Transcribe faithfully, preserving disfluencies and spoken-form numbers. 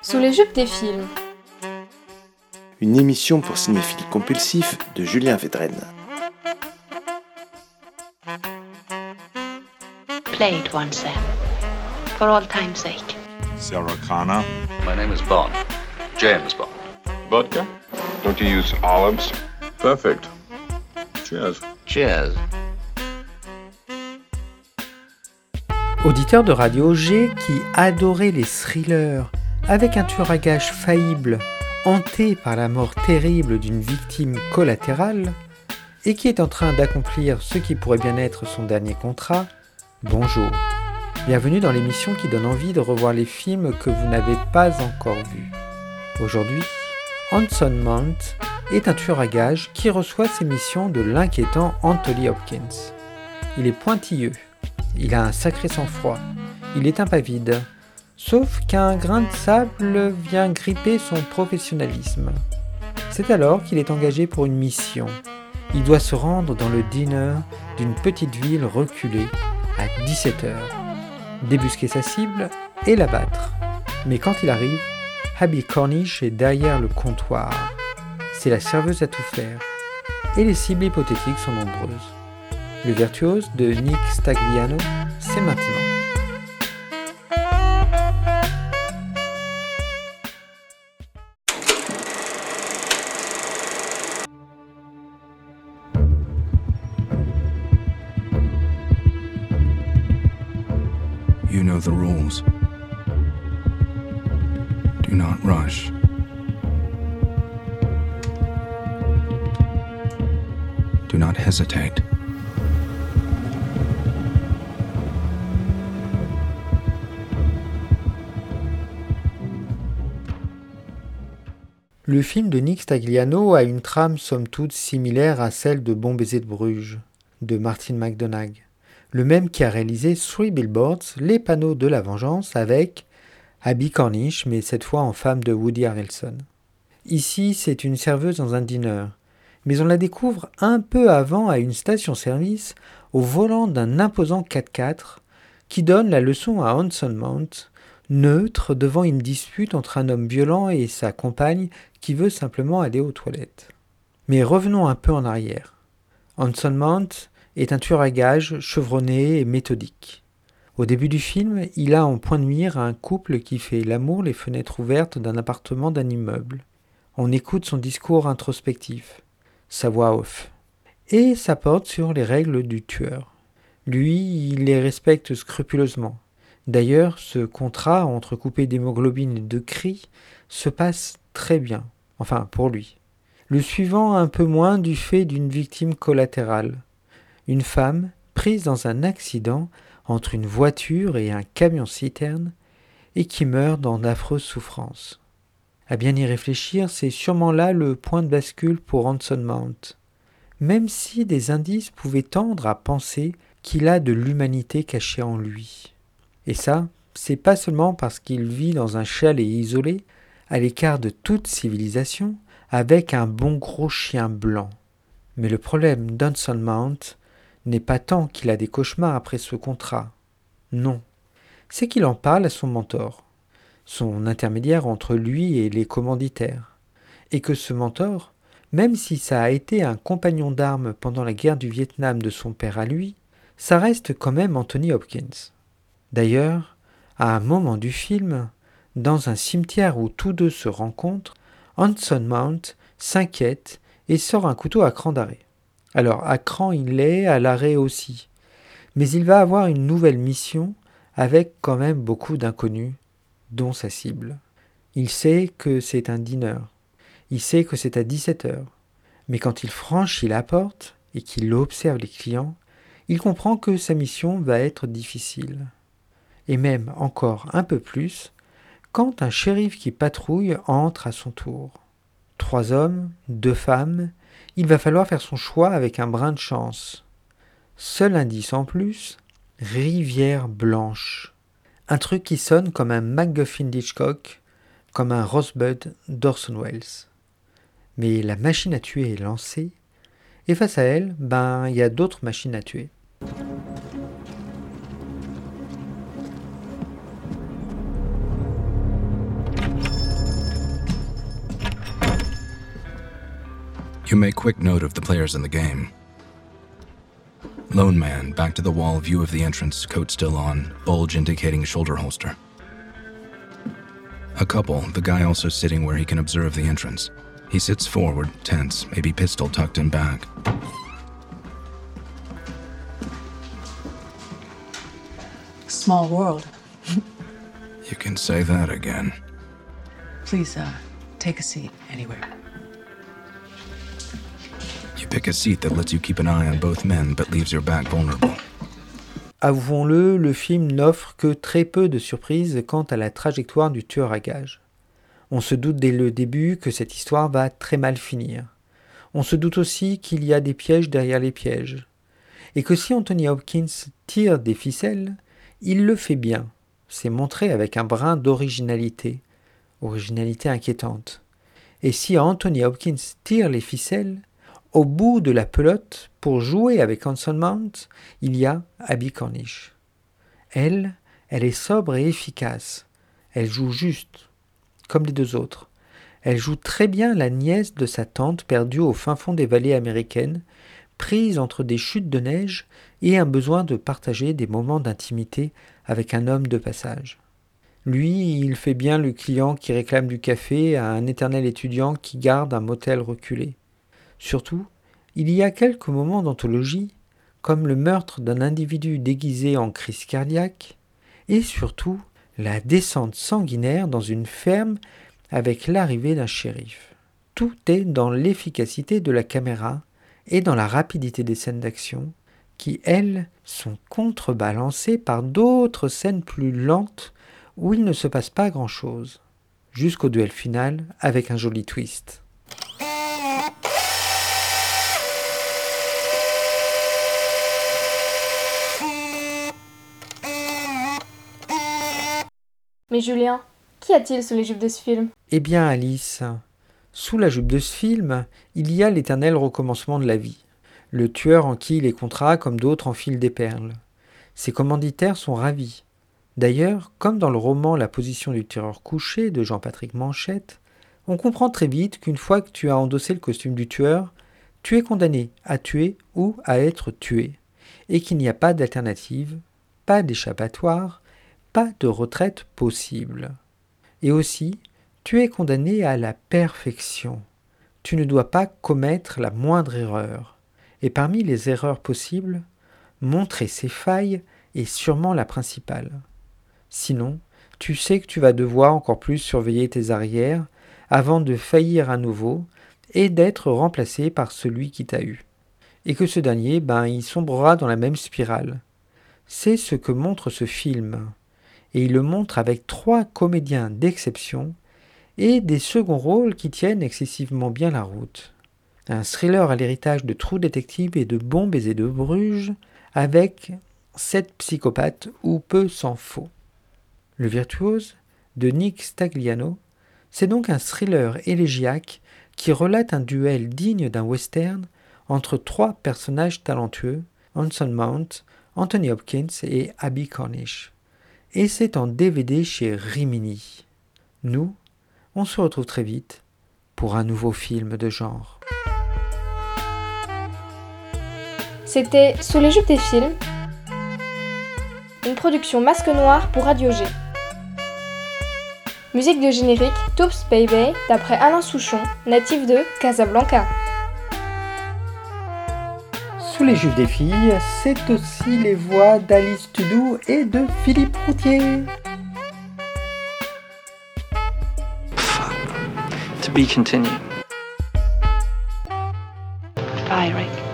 Sous les jupes des films. Une émission pour cinéphiles compulsifs de Julien Védrenne. Play it once then, for all time's sake. Sarah Connor. My name is Bond. James Bond. Vodka? Don't you use olives? Perfect. Cheers. Cheers. Auditeur de Radio G qui adorait les thrillers, avec un tueur à gages faillible, hanté par la mort terrible d'une victime collatérale, et qui est en train d'accomplir ce qui pourrait bien être son dernier contrat, bonjour. Bienvenue dans l'émission qui donne envie de revoir les films que vous n'avez pas encore vus. Aujourd'hui, Anson Mount est un tueur à gages qui reçoit ses missions de l'inquiétant Anthony Hopkins. Il est pointilleux, il a un sacré sang-froid, il est impavide, sauf qu'un grain de sable vient gripper son professionnalisme. C'est alors qu'il est engagé pour une mission. Il doit se rendre dans le diner d'une petite ville reculée à dix-sept heures, débusquer sa cible et l'abattre. Mais quand il arrive, Abby Cornish est derrière le comptoir. C'est la serveuse à tout faire. Et les cibles hypothétiques sont nombreuses. Le virtuose de Nick Stagliano, c'est maintenant. You know the rules. Do not rush. Do not hesitate. Le film de Nick Stagliano a une trame somme toute similaire à celle de Bon baiser de Bruges, de Martin McDonagh, le même qui a réalisé Three Billboards, les panneaux de la vengeance, avec Abby Cornish, mais cette fois en femme de Woody Harrelson. Ici, c'est une serveuse dans un diner, mais on la découvre un peu avant à une station-service au volant d'un imposant quatre-quatre qui donne la leçon à Anson Mount, neutre devant une dispute entre un homme violent et sa compagne qui veut simplement aller aux toilettes. Mais revenons un peu en arrière. Anson Mount est un tueur à gages chevronné et méthodique. Au début du film, il a en point de mire un couple qui fait l'amour les fenêtres ouvertes d'un appartement d'un immeuble. On écoute son discours introspectif, sa voix off, et ça porte sur les règles du tueur. Lui, il les respecte scrupuleusement. D'ailleurs, ce contrat entrecoupé d'hémoglobine et de cris se passe très bien, enfin pour lui. Le suivant un peu moins du fait d'une victime collatérale. Une femme prise dans un accident entre une voiture et un camion-citerne et qui meurt dans d'affreuses souffrances. À bien y réfléchir, c'est sûrement là le point de bascule pour Anson Mount. Même si des indices pouvaient tendre à penser qu'il a de l'humanité cachée en lui. Et ça, c'est pas seulement parce qu'il vit dans un chalet isolé, à l'écart de toute civilisation, avec un bon gros chien blanc. Mais le problème d'Anson Mount n'est pas tant qu'il a des cauchemars après ce contrat. Non, c'est qu'il en parle à son mentor, son intermédiaire entre lui et les commanditaires, et que ce mentor, même si ça a été un compagnon d'armes pendant la guerre du Vietnam de son père à lui, ça reste quand même Anthony Hopkins. D'ailleurs, à un moment du film, dans un cimetière où tous deux se rencontrent, Anson Mount s'inquiète et sort un couteau à cran d'arrêt. Alors, à cran il l'est, à l'arrêt aussi. Mais il va avoir une nouvelle mission avec quand même beaucoup d'inconnus, dont sa cible. Il sait que c'est un dîner. Il sait que c'est à dix-sept heures. Mais quand il franchit la porte et qu'il observe les clients, il comprend que sa mission va être difficile. Et même encore un peu plus, quand un shérif qui patrouille entre à son tour. Trois hommes, deux femmes, il va falloir faire son choix avec un brin de chance. Seul indice en plus, Rivière Blanche. Un truc qui sonne comme un MacGuffin d'Hitchcock, comme un Rosebud d'Orson Welles. Mais la machine à tuer est lancée, et face à elle, ben, il y a d'autres machines à tuer. can make quick note of the players in the game. Lone man, back to the wall, view of the entrance, coat still on, bulge indicating shoulder holster. A couple, the guy also sitting where he can observe the entrance. He sits forward, tense, maybe pistol tucked in back. Small world. You can say that again. Please, uh, take a seat anywhere. You pick a seat that lets you keep an eye on both men but leaves your back vulnerable. Avouons-le, le film n'offre que très peu de surprises quant à la trajectoire du tueur à gages. On se doute dès le début que cette histoire va très mal finir. On se doute aussi qu'il y a des pièges derrière les pièges. Et que si Anthony Hopkins tire des ficelles, il le fait bien. C'est montré avec un brin d'originalité. Originalité inquiétante. Et si Anthony Hopkins tire les ficelles, au bout de la pelote, pour jouer avec Anson Mount, il y a Abbie Cornish. Elle, elle est sobre et efficace. Elle joue juste, comme les deux autres. Elle joue très bien la nièce de sa tante perdue au fin fond des vallées américaines, prise entre des chutes de neige et un besoin de partager des moments d'intimité avec un homme de passage. Lui, il fait bien le client qui réclame du café à un éternel étudiant qui garde un motel reculé. Surtout, il y a quelques moments d'anthologie, comme le meurtre d'un individu déguisé en crise cardiaque, et surtout la descente sanguinaire dans une ferme avec l'arrivée d'un shérif. Tout est dans l'efficacité de la caméra et dans la rapidité des scènes d'action, qui, elles, sont contrebalancées par d'autres scènes plus lentes où il ne se passe pas grand-chose, jusqu'au duel final avec un joli twist. Mais Julien, qu'y a-t-il sous les jupes de ce film ? Eh bien Alice, sous la jupe de ce film, il y a l'éternel recommencement de la vie. Le tueur enquille les contrats comme d'autres enfilent des perles. Ses commanditaires sont ravis. D'ailleurs, comme dans le roman La position du tireur couché de Jean-Patrick Manchette, on comprend très vite qu'une fois que tu as endossé le costume du tueur, tu es condamné à tuer ou à être tué, et qu'il n'y a pas d'alternative, pas d'échappatoire, pas de retraite possible. Et aussi, tu es condamné à la perfection. Tu ne dois pas commettre la moindre erreur. Et parmi les erreurs possibles, montrer ses failles est sûrement la principale. Sinon, tu sais que tu vas devoir encore plus surveiller tes arrières avant de faillir à nouveau et d'être remplacé par celui qui t'a eu. Et que ce dernier, ben, il sombrera dans la même spirale. C'est ce que montre ce film. Et il le montre avec trois comédiens d'exception et des seconds rôles qui tiennent excessivement bien la route. Un thriller à l'héritage de True Detective et de Bon baiser de Bruges, avec sept psychopathes ou peu s'en faut. Le Virtuose, de Nick Stagliano, c'est donc un thriller élégiaque qui relate un duel digne d'un western entre trois personnages talentueux, Anson Mount, Anthony Hopkins et Abbie Cornish. Et c'est en D V D chez Rimini. Nous, on se retrouve très vite pour un nouveau film de genre. C'était Sous les jupes des films, une production Masque Noir pour Radio G. Musique de générique Toops Baby d'après Alain Souchon, natif de Casablanca. Sous les jupes des filles, c'est aussi les voix d'Alice Tudou et de Philippe Routier. To be continued. Goodbye, Rick.